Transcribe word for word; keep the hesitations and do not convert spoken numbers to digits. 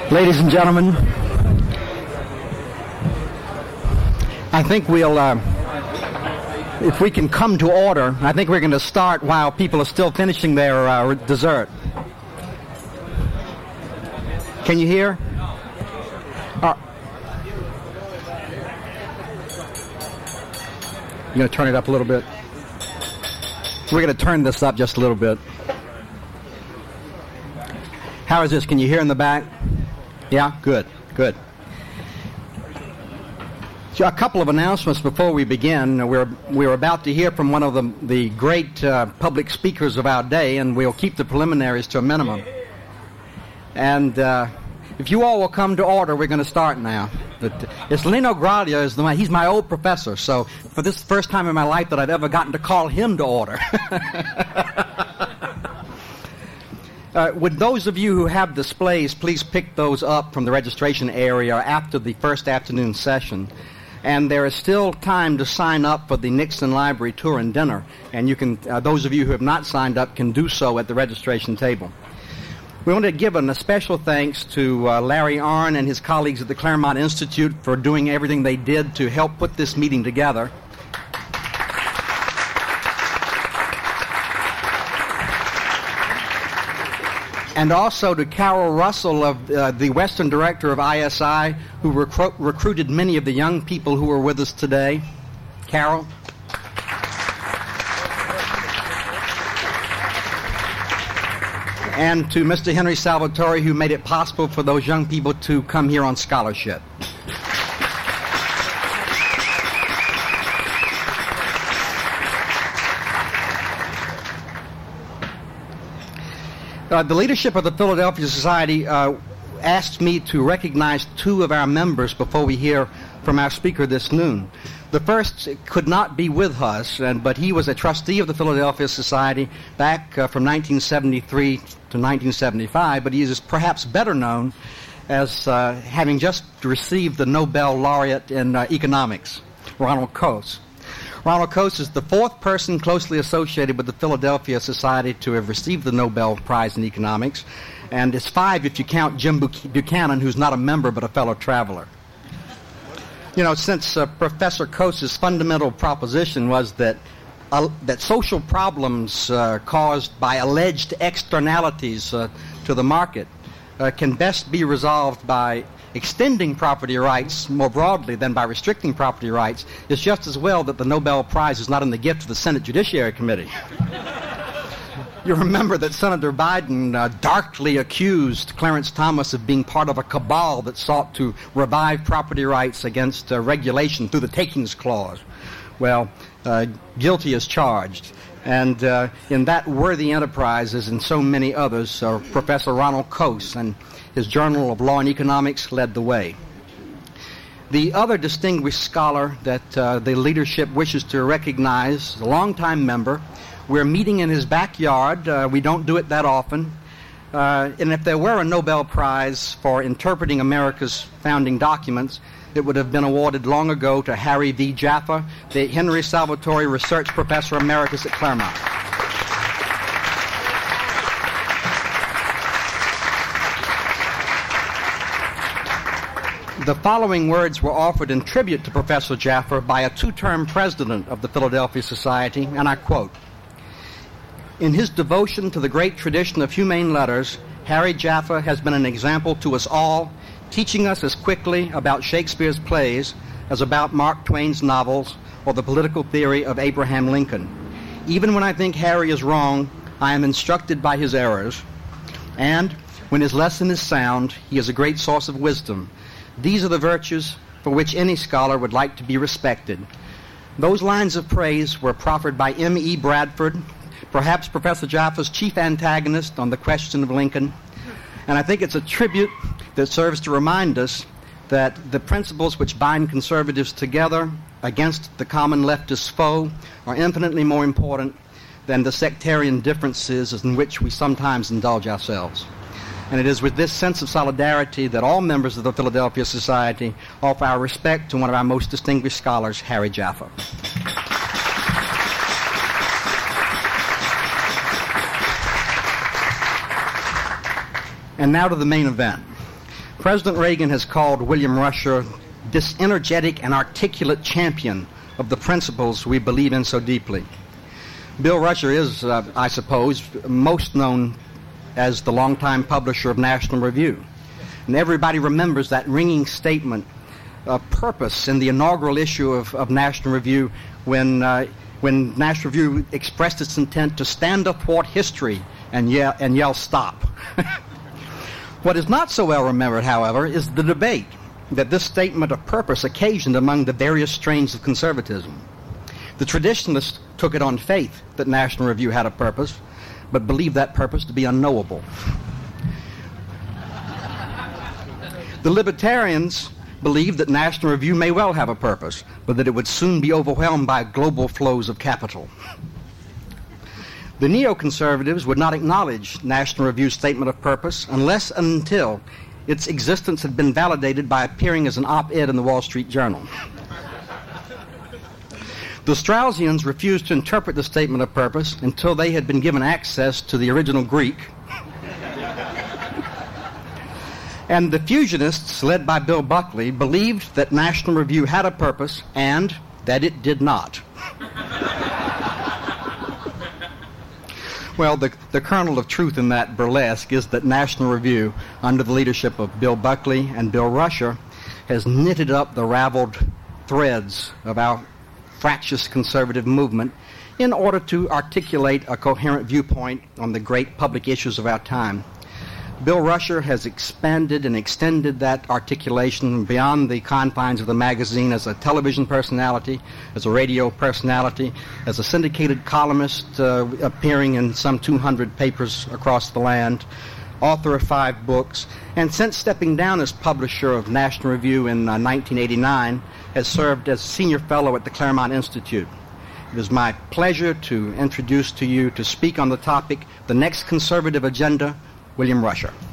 Ladies and gentlemen, I think we'll, uh, if we can come to order, I think we're going to start while people are still finishing their uh, dessert. Can you hear? Uh, you going to turn it up a little bit? We're going to turn this up just a little bit. How is this? Can you hear in the back? Yeah? Good. Good. So a couple of announcements before we begin. We're, we're about to hear from one of the, the great uh, public speakers of our day, and we'll keep the preliminaries to a minimum. And uh, if you all will come to order, we're going to start now. But it's Lino Graglia is the man. He's my old professor, so for this first time in my life that I've ever gotten to call him to order. Uh, would those of you who have displays please pick those up from the registration area after the first afternoon session? And there is still time to sign up for the Nixon Library tour and dinner. And you can, uh, those of you who have not signed up can do so at the registration table. We want to give an, a special thanks to uh, Larry Arnn and his colleagues at the Claremont Institute for doing everything they did to help put this meeting together. And also to Carol Russell, of uh, the Western Director of I S I, who recru- recruited many of the young people who are with us today. Carol? And to Mister Henry Salvatore, who made it possible for those young people to come here on scholarship. Uh, the leadership of the Philadelphia Society uh, asked me to recognize two of our members before we hear from our speaker this noon. The first could not be with us, and, but he was a trustee of the Philadelphia Society back uh, from nineteen seventy-three to nineteen seventy-five, but he is perhaps better known as uh, having just received the Nobel laureate in uh, economics, Ronald Coase. Ronald Coase is the fourth person closely associated with the Philadelphia Society to have received the Nobel Prize in Economics, and it's five if you count Jim Buchanan, who's not a member but a fellow traveler. You know, since uh, Professor Coase's fundamental proposition was that uh, that social problems uh, caused by alleged externalities uh, to the market uh, can best be resolved by extending property rights more broadly than by restricting property rights, it's just as well that the Nobel Prize is not in the gift of the Senate Judiciary Committee. You remember that Senator Biden uh, darkly accused Clarence Thomas of being part of a cabal that sought to revive property rights against uh, regulation through the Takings Clause. Well, uh, guilty as charged. And uh, in that worthy enterprise, as in so many others, uh, Professor Ronald Coase and his Journal of Law and Economics led the way. The other distinguished scholar that uh, the leadership wishes to recognize is a longtime member. We're meeting in his backyard. Uh, we don't do it that often. Uh, and if there were a Nobel Prize for interpreting America's founding documents, it would have been awarded long ago to Harry V. Jaffa, the Henry Salvatore Research Professor Emeritus at Claremont. The following words were offered in tribute to Professor Jaffa by a two-term president of the Philadelphia Society, and I quote, "In his devotion to the great tradition of humane letters, Harry Jaffa has been an example to us all, teaching us as quickly about Shakespeare's plays as about Mark Twain's novels or the political theory of Abraham Lincoln. Even when I think Harry is wrong, I am instructed by his errors, and when his lesson is sound, he is a great source of wisdom. These are the virtues for which any scholar would like to be respected." Those lines of praise were proffered by M E Bradford, perhaps Professor Jaffa's chief antagonist on the question of Lincoln. And I think it's a tribute that serves to remind us that the principles which bind conservatives together against the common leftist foe are infinitely more important than the sectarian differences in which we sometimes indulge ourselves. And it is with this sense of solidarity that all members of the Philadelphia Society offer our respect to one of our most distinguished scholars, Harry Jaffa. And now to the main event. President Reagan has called William Rusher this energetic and articulate champion of the principles we believe in so deeply. Bill Rusher is, uh, I suppose, most known as the longtime publisher of National Review. And everybody remembers that ringing statement of purpose in the inaugural issue of, of National Review when, uh, when National Review expressed its intent to stand athwart history and yell, and yell stop. What is not so well remembered, however, is the debate that this statement of purpose occasioned among the various strains of conservatism. The traditionalists took it on faith that National Review had a purpose, but believed that purpose to be unknowable. The libertarians believed that National Review may well have a purpose, but that it would soon be overwhelmed by global flows of capital. The neoconservatives would not acknowledge National Review's statement of purpose unless and until its existence had been validated by appearing as an op-ed in the Wall Street Journal. The Straussians refused to interpret the statement of purpose until they had been given access to the original Greek. And the fusionists, led by Bill Buckley, believed that National Review had a purpose and that it did not. Well, the, the kernel of truth in that burlesque is that National Review, under the leadership of Bill Buckley and Bill Rusher, has knitted up the raveled threads of our fractious conservative movement in order to articulate a coherent viewpoint on the great public issues of our time. Bill Rusher has expanded and extended that articulation beyond the confines of the magazine as a television personality, as a radio personality, as a syndicated columnist uh, appearing in some two hundred papers across the land, author of five books, and since stepping down as publisher of National Review in uh, nineteen eighty-nine, has served as senior fellow at the Claremont Institute. It is my pleasure to introduce to you, to speak on the topic, The Next Conservative Agenda, William Rusher.